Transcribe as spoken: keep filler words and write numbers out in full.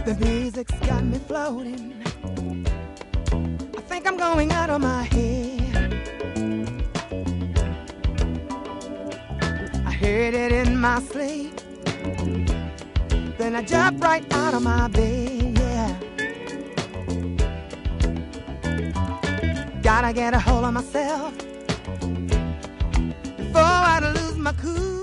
The music's got me floating. I think I'm going out of my head. I heard it in my sleep. Then I jumped right out of my bed, yeah. Gotta get a hold of myself before I lose my cool.